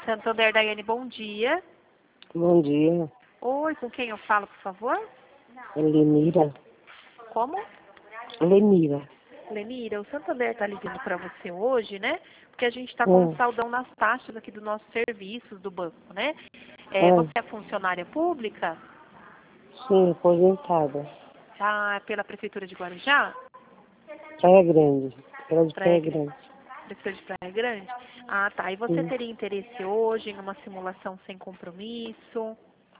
Santander, Daiane, bom dia. Bom dia, Oi, com quem eu falo, por favor? Lenira. Como? Lenira. Lenira, o Santander está ligando para você hoje, né? Porque a gente está com um saldão nas taxas aqui dos nossos serviços do banco, né? Você é funcionária pública? Sim, aposentada. Pela Prefeitura de Guarujá? Praia Grande. Era de Praia Praia Grande. Grande. Prefeitura de Praia Grande? Ah, tá. E você Sim. teria interesse hoje em uma simulação sem compromisso?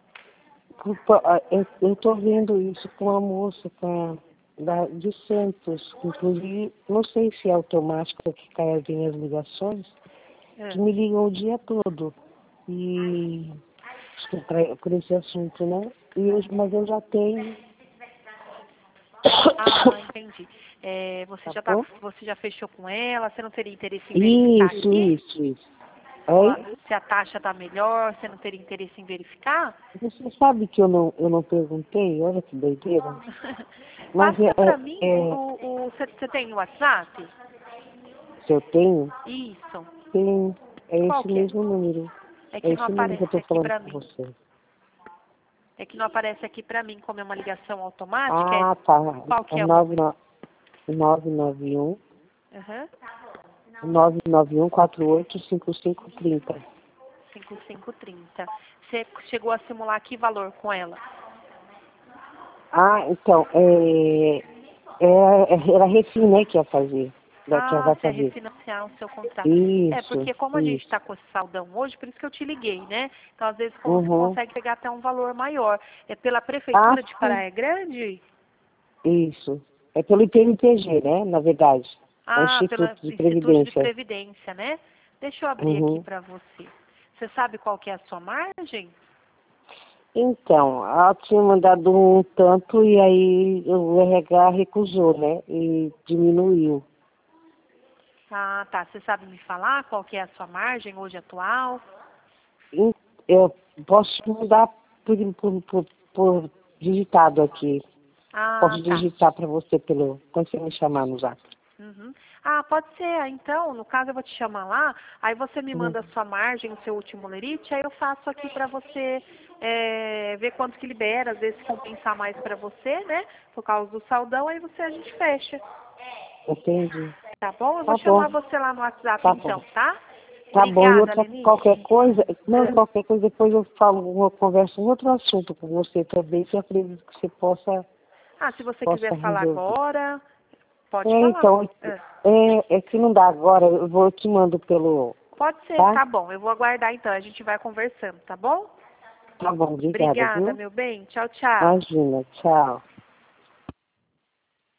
Eu estou vendo isso com a moça de Santos. Inclusive, não sei se é automático que caem as ligações, que me ligam o dia todo. E por esse assunto, né? Mas eu já tenho. Entendi. Tá bom? Você já fechou com ela? Você não teria interesse em verificar aqui? Isso. Oi? Se a taxa está melhor, você não teria interesse em verificar? Você sabe que eu não perguntei? Olha que doideira. Mas Passa para mim, você tem o WhatsApp? se eu tenho, Isso. tem, é Qual esse que é? mesmo número. É É que não esse número que eu aparece estou aqui falando para com mim. você. É que não aparece aqui para mim como é uma ligação automática. Ah, tá. Qual que É é o número? 991 Aham. 991 485530. 5530. Você chegou a simular que valor com ela? Ah, então, era a Refim, né, que ia fazer. Que ela vai Você ia fazer. refinanciar o seu contrato. Isso, Porque como a gente está com esse saldão hoje, por isso que eu te liguei, né? Então, às vezes, você consegue pegar até um valor maior. É pela Ah, Prefeitura de sim. Praia Grande? Isso. É pelo IPMPG, né, na verdade. É o Pelo Instituto de Instituto de Previdência. Previdência, né? Deixa eu abrir aqui para você. Você sabe qual que é a sua margem? Então, ela tinha mandado um tanto e aí o RH recusou, né? E diminuiu. Tá. Você sabe me falar qual que é a sua margem hoje atual? Eu posso te mandar por digitado aqui. Posso Tá. digitar para você quando você me chamar no zap. Pode ser. Então, no caso, eu vou te chamar lá, aí você me manda a sua margem, o seu último lerite, aí eu faço aqui para você ver quanto que libera, às vezes compensar mais para você, né? Por causa do saldão, aí a gente fecha. Entendi. Tá bom? Eu vou Tá chamar bom. você lá no WhatsApp, Tá bom. então, tá? Tá bom. E Obrigada, outra, Leni. qualquer coisa, depois eu converso um outro assunto com você também, que eu acredito que você possa Se você quiser falar resolver. agora, pode falar. Então, é que não dá agora, eu te mando pelo... Pode ser, Tá? tá bom. Eu vou aguardar então, a gente vai conversando, tá bom? Tá bom, obrigada, Obrigada, viu? meu bem. Tchau, tchau. Imagina, tchau.